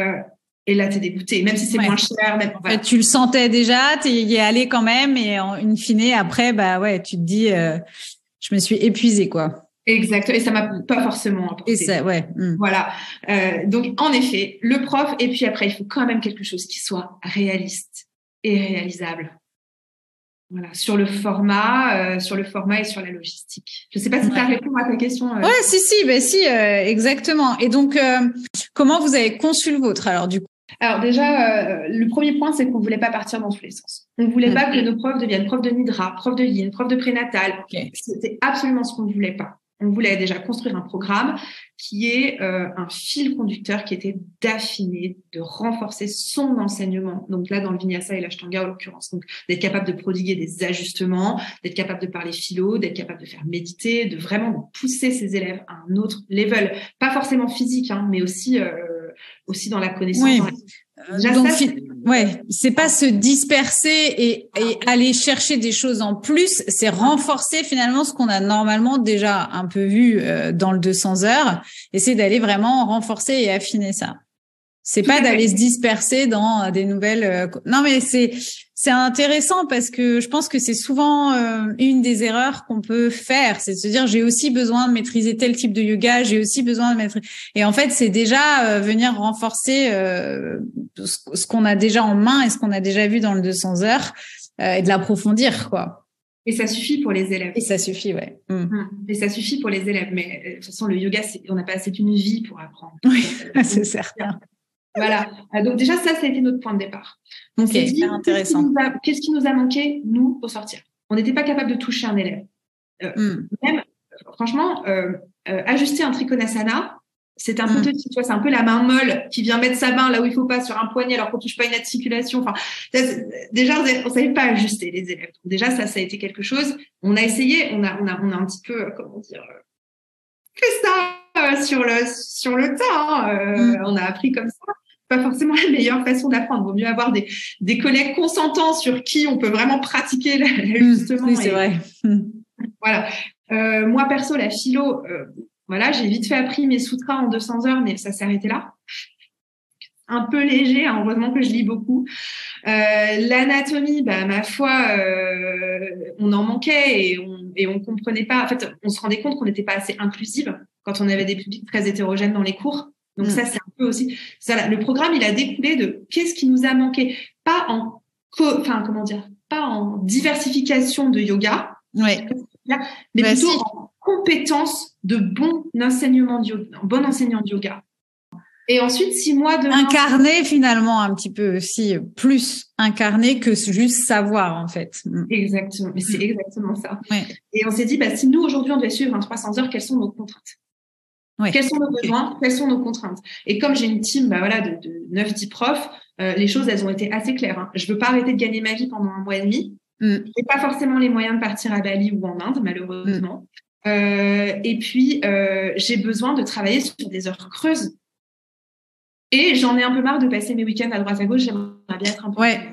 Et là, t'es dégoûté, même si c'est moins cher. Même, en fait, tu le sentais déjà, t'es y allé quand même, et in fine, après, tu te dis, je me suis épuisée, quoi. Exact. Et ça m'a pas forcément apporté. Et ça, Voilà. Donc, en effet, le prof, et puis après, il faut quand même quelque chose qui soit réaliste et réalisable. Voilà, sur le format et sur la logistique. Je sais pas si tu as répondu à ta question. Si, exactement. Et donc, comment vous avez conçu le vôtre, alors, du coup? Alors déjà, le premier point, c'est qu'on voulait pas partir dans tous les sens. On voulait pas que nos profs deviennent profs de Nidra, profs de Yin, profs de prénatal. C'était absolument ce qu'on ne voulait pas. On voulait déjà construire un programme qui est un fil conducteur qui était d'affiner, de renforcer son enseignement. Donc là, dans le Vinyasa et l'Ashtanga, en l'occurrence. Donc, d'être capable de prodiguer des ajustements, d'être capable de parler philo, d'être capable de faire méditer, de vraiment pousser ses élèves à un autre level. Pas forcément physique, mais aussi dans la connaissance. Oui. Donc, c'est pas se disperser et aller chercher des choses en plus, c'est renforcer finalement ce qu'on a normalement déjà un peu vu dans le 200 heures, et c'est d'aller vraiment renforcer et affiner ça. C'est pas d'aller se disperser dans des nouvelles. Non, mais c'est intéressant parce que je pense que c'est souvent une des erreurs qu'on peut faire, c'est de se dire j'ai aussi besoin de maîtriser tel type de yoga, j'ai aussi besoin de maîtriser. Et en fait, c'est déjà venir renforcer ce qu'on a déjà en main et ce qu'on a déjà vu dans le 200 heures et de l'approfondir, quoi. Et ça suffit pour les élèves. Et ça suffit, ouais. Et ça suffit pour les élèves. Mais de toute façon, le yoga, on n'a pas assez d'une vie pour apprendre. Oui, c'est certain. Voilà. Donc déjà, ça a été notre point de départ. On s'est dit, intéressant. Qu'est-ce qui nous a manqué, nous, pour sortir? On n'était pas capable de toucher un élève. Même, franchement, ajuster un Trikonasana, c'est un peu petit, tu vois, c'est un peu la main molle qui vient mettre sa main là où il faut pas, sur un poignet, alors qu'on touche pas une articulation. Enfin, déjà, on savait pas ajuster les élèves. Donc déjà, ça a été quelque chose. On a essayé, on a un petit peu, fait ça sur le tas. On a appris comme ça. Pas forcément la meilleure façon d'apprendre. Vaut mieux avoir des collègues consentants sur qui on peut vraiment pratiquer l'ajustement. Oui, c'est vrai. Voilà. Moi, perso, la philo, j'ai vite fait appris mes sutras en 200 heures, mais ça s'est arrêté là. Un peu léger, heureusement que je lis beaucoup. L'anatomie, ma foi, on en manquait et on comprenait pas. En fait, on se rendait compte qu'on n'était pas assez inclusive quand on avait des publics très hétérogènes dans les cours. Donc ça, c'est un peu aussi ça. Le programme, il a découlé de qu'est-ce qui nous a manqué, pas en diversification de yoga, mais plutôt en compétence de bon enseignant de yoga. Et ensuite, 6 mois de incarner finalement un petit peu aussi, plus incarner que juste savoir en fait. Exactement, mais c'est exactement ça. Ouais. Et on s'est dit, si nous aujourd'hui on doit suivre un 300 heures, quelles sont nos contraintes? Quels sont nos besoins? Quelles sont nos contraintes? Et comme j'ai une team de 9-10 profs, les choses, elles ont été assez claires. Je veux pas arrêter de gagner ma vie pendant 1 mois et demi. J'ai pas forcément les moyens de partir à Bali ou en Inde, malheureusement. Et puis, j'ai besoin de travailler sur des heures creuses. Et j'en ai un peu marre de passer mes week-ends à droite à gauche. J'aimerais bien être un peu...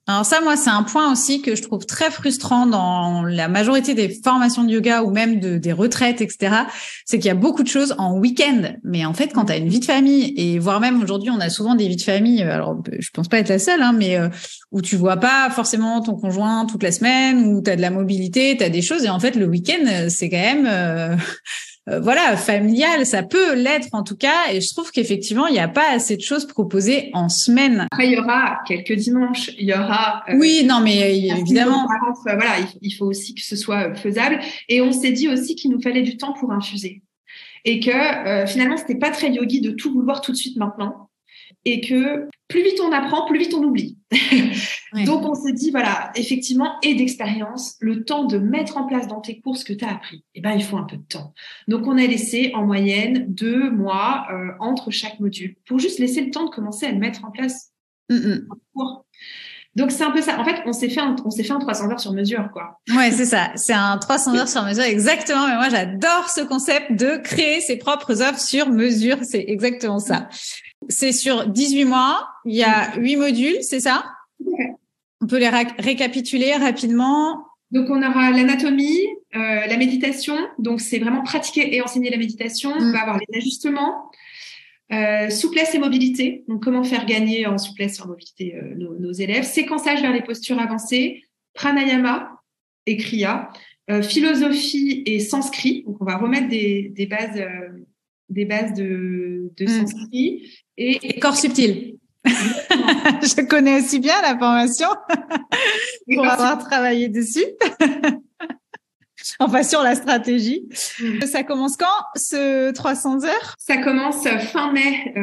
Alors ça, moi, c'est un point aussi que je trouve très frustrant dans la majorité des formations de yoga ou même des retraites, etc. C'est qu'il y a beaucoup de choses en week-end. Mais en fait, quand tu as une vie de famille, et voire même aujourd'hui, on a souvent des vies de famille, alors je pense pas être la seule, hein, mais où tu vois pas forcément ton conjoint toute la semaine, où tu as de la mobilité, tu as des choses. Et en fait, le week-end, c'est quand même... voilà, familial, ça peut l'être en tout cas, et je trouve qu'effectivement, il n'y a pas assez de choses proposées en semaine. Après, il y aura quelques dimanches, il y aura... oui, non, mais évidemment. Voilà, il faut aussi que ce soit faisable. Et on s'est dit aussi qu'il nous fallait du temps pour infuser. Et que finalement, c'était pas très yogi de tout vouloir tout de suite maintenant. Et que plus vite on apprend, plus vite on oublie. Oui. Donc, on s'est dit, voilà, effectivement, et d'expérience, le temps de mettre en place dans tes cours ce que tu as appris, eh ben, il faut un peu de temps. Donc, on a laissé en moyenne 2 mois entre chaque module pour juste laisser le temps de commencer à le mettre en place en cours. Donc, c'est un peu ça. En fait, on s'est fait un 300 heures sur mesure, quoi. Ouais, c'est ça. C'est un 300 heures sur mesure, exactement. Mais moi, j'adore ce concept de créer ses propres offres sur mesure. C'est exactement ça. C'est sur 18 mois. Il y a 8 modules, c'est ça? Okay. On peut les récapituler rapidement. Donc, on aura l'anatomie, la méditation. Donc, c'est vraiment pratiquer et enseigner la méditation. On va avoir les ajustements. Souplesse et mobilité, donc comment faire gagner en souplesse et en mobilité nos élèves, séquençage vers les postures avancées, pranayama et kriya, philosophie et sanskrit, donc on va remettre des bases de sanskrit et corps subtil. Je connais aussi bien la formation pour avoir travaillé dessus. Enfin, sur la stratégie. Ça commence quand, ce 300 heures? Ça commence fin mai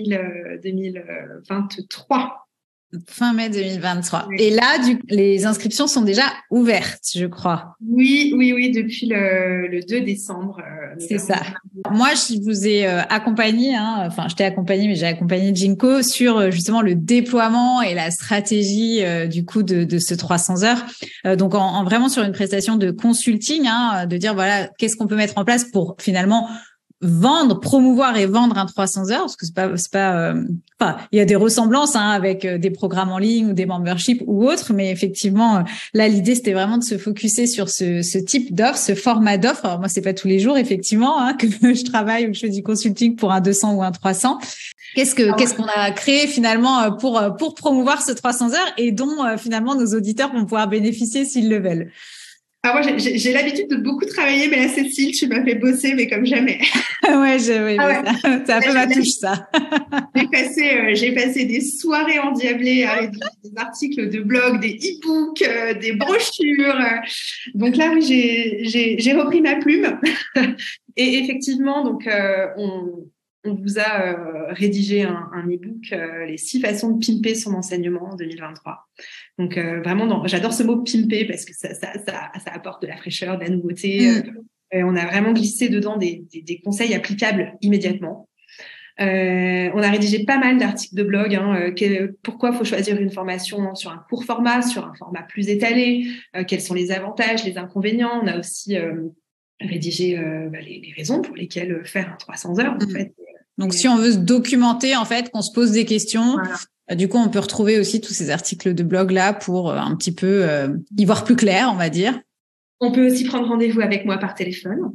2023. Fin mai 2023. Oui. Et là, les inscriptions sont déjà ouvertes, je crois. Oui, depuis le 2 décembre. C'est ça. Moi, je vous ai accompagné, enfin, je t'ai accompagné, mais j'ai accompagné Jinko sur justement le déploiement et la stratégie du coup de ce 300 heures. Donc, vraiment sur une prestation de consulting, de dire voilà, qu'est-ce qu'on peut mettre en place pour finalement promouvoir et vendre un 300 heures, parce que enfin, il y a des ressemblances avec des programmes en ligne ou des memberships ou autres, mais effectivement, là, l'idée, c'était vraiment de se focuser sur ce type d'offre, ce format d'offre. Alors moi, c'est pas tous les jours, effectivement, que je travaille ou que je fais du consulting pour un 200 ou un 300. Qu'est-ce qu'on a créé finalement pour promouvoir ce 300 heures et dont finalement nos auditeurs vont pouvoir bénéficier s'ils le veulent? Alors moi, j'ai l'habitude de beaucoup travailler, mais là, Cécile, tu m'as fait bosser, mais comme jamais. Ouais, c'est un peu ma touche, ça. J'ai passé des soirées endiablées avec des articles de blog, des e-books, des brochures. Donc là, oui, j'ai repris ma plume. Et effectivement, donc, on vous a rédigé un e-book, les 6 façons de pimper son enseignement en 2023. Donc vraiment, j'adore ce mot pimper parce que ça apporte de la fraîcheur, de la nouveauté. On a vraiment glissé dedans des conseils applicables immédiatement. On a rédigé pas mal d'articles de blog. Pourquoi il faut choisir une formation sur un court format, sur un format plus étalé, quels sont les avantages, les inconvénients. On a aussi rédigé les raisons pour lesquelles faire un 300 heures en fait. Donc, si on veut se documenter, en fait, qu'on se pose des questions, voilà. Du coup, on peut retrouver aussi tous ces articles de blog là pour un petit peu y voir plus clair, on va dire. On peut aussi prendre rendez-vous avec moi par téléphone.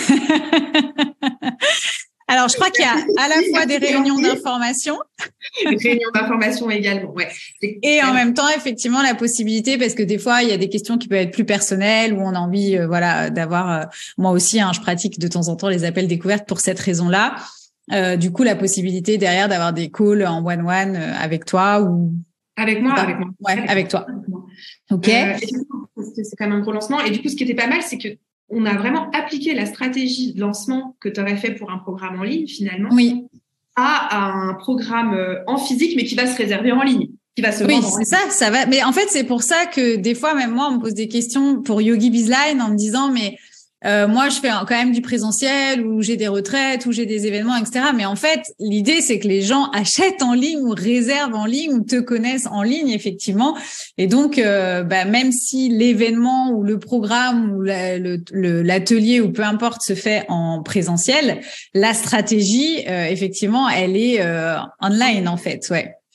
Alors, je crois qu'il y a à la fois des réunions d'information. Des réunions d'information également, ouais. Et en même temps, effectivement, la possibilité, parce que des fois, il y a des questions qui peuvent être plus personnelles, où on a envie, d'avoir... moi aussi, je pratique de temps en temps les appels découvertes pour cette raison-là. Du coup, la possibilité derrière d'avoir des calls en one-one avec toi ou... Avec moi. Ouais, avec toi. Ok. C'est quand même un gros lancement. Et du coup, ce qui était pas mal, c'est que on a vraiment appliqué la stratégie de lancement que tu aurais fait pour un programme en ligne, finalement, oui, à un programme en physique, mais qui va se réserver en ligne. Qui va se oui, vendre. C'est ça va. Mais en fait, c'est pour ça que des fois, même moi, on me pose des questions pour Yogi Bizline en me disant, mais moi, je fais quand même du présentiel, ou j'ai des retraites, ou j'ai des événements, etc. Mais en fait, l'idée, c'est que les gens achètent en ligne ou réservent en ligne ou te connaissent en ligne, effectivement. Et donc, même si l'événement ou le programme ou l'atelier ou peu importe se fait en présentiel, la stratégie, effectivement, elle est online, en fait. Ouais.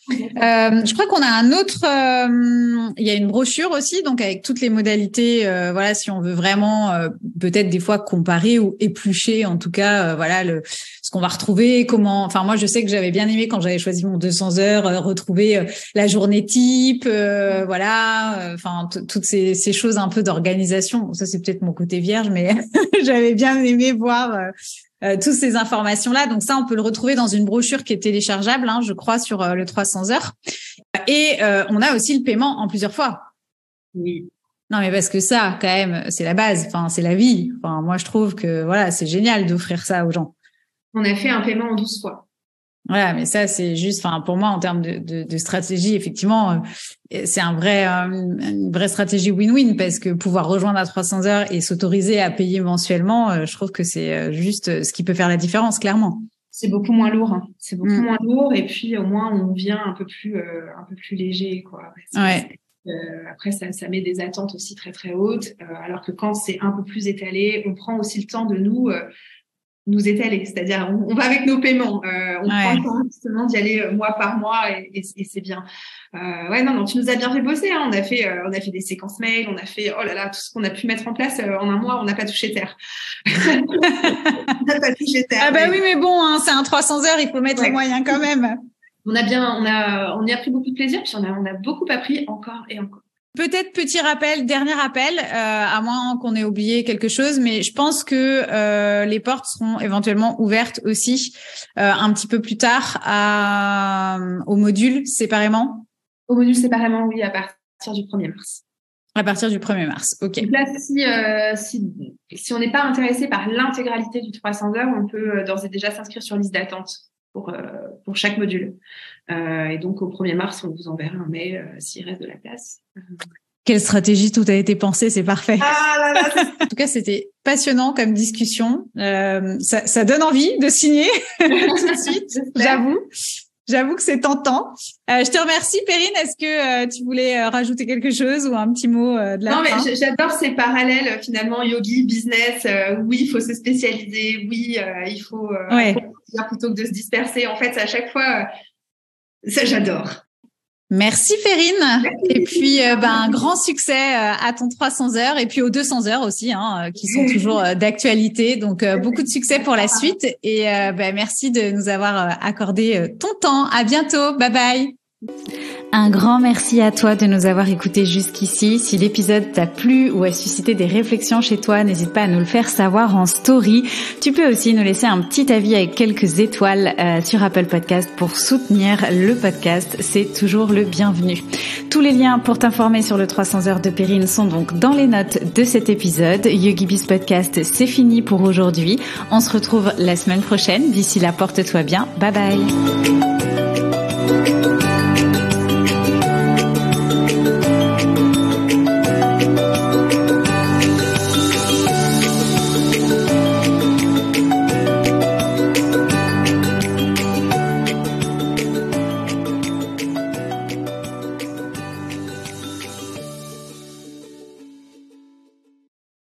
Je crois qu'on a un autre. Il y a une brochure aussi, donc avec toutes les modalités. Voilà, si on veut vraiment peut-être des fois comparer ou éplucher, en tout cas, voilà ce qu'on va retrouver. Comment. Enfin, moi, je sais que j'avais bien aimé quand j'avais choisi mon 200 heures, retrouver la journée type, voilà. Enfin, toutes ces choses un peu d'organisation. Ça, c'est peut-être mon côté vierge, mais j'avais bien aimé voir. Toutes ces informations-là. Donc ça, on peut le retrouver dans une brochure qui est téléchargeable, je crois, sur le 300 heures. Et on a aussi le paiement en plusieurs fois. Oui. Non, mais parce que ça, quand même, c'est la base. Enfin, c'est la vie. Enfin, moi, je trouve que voilà, c'est génial d'offrir ça aux gens. On a fait un paiement en 12 fois. Voilà, mais ça, c'est juste, enfin, pour moi, en termes de stratégie, effectivement, c'est une vraie stratégie win-win parce que pouvoir rejoindre à 300 heures et s'autoriser à payer mensuellement, je trouve que c'est juste ce qui peut faire la différence, clairement. C'est beaucoup moins lourd. C'est beaucoup moins lourd et puis au moins on vient un peu plus léger, quoi. Ouais. Après, ça met des attentes aussi très très hautes, alors que quand c'est un peu plus étalé, on prend aussi le temps de nous étaler, c'est-à-dire on va avec nos paiements, on prend le temps justement d'y aller mois par mois et c'est bien. Non, tu nous as bien fait bosser, hein. On a fait des séquences mail, on a fait oh là là tout ce qu'on a pu mettre en place en un mois, on n'a pas touché terre. On n'a pas touché terre. Ah bah oui, mais bon, c'est un 300 heures, il faut mettre les moyens quand même. On y a pris beaucoup de plaisir, puis on a beaucoup appris encore et encore. Peut-être dernier rappel, à moins qu'on ait oublié quelque chose, mais je pense que les portes seront éventuellement ouvertes aussi un petit peu plus tard aux modules séparément. Aux modules séparément, oui, à partir du 1er mars. À partir du 1er mars, ok. Donc là, si on n'est pas intéressé par l'intégralité du 300 heures, on peut d'ores et déjà s'inscrire sur liste d'attente pour chaque module. Et donc, au 1er mars, on vous enverra un mail s'il reste de la place. Quelle stratégie, tout a été pensé, c'est parfait. Ah là là. En tout cas, c'était passionnant comme discussion. Ça donne envie de signer tout de suite, J'avoue que c'est tentant. Je te remercie, Perrine. Est-ce que tu voulais rajouter quelque chose ou un petit mot de la fin? Non, mais j'adore ces parallèles, finalement, yogi, business. Oui, il faut se spécialiser. Oui, il faut plutôt que de se disperser. En fait, à chaque fois, ça, j'adore. Merci, Perrine. Et puis, un grand succès à ton 300 heures et puis aux 200 heures aussi, qui sont toujours d'actualité. Donc, beaucoup de succès pour la suite. Et merci de nous avoir accordé ton temps. À bientôt. Bye bye. Un grand merci à toi de nous avoir écoutés jusqu'ici. Si l'épisode t'a plu ou a suscité des réflexions chez toi, n'hésite pas à nous le faire savoir en story. Tu peux aussi nous laisser un petit avis avec quelques étoiles sur Apple Podcast pour soutenir le podcast. C'est toujours le bienvenu. Tous les liens pour t'informer sur le 300 heures de Perrine sont donc dans les notes de cet épisode. YogiBiz Podcast, c'est fini pour aujourd'hui. On se retrouve la semaine prochaine. D'ici là, porte-toi bien. Bye bye.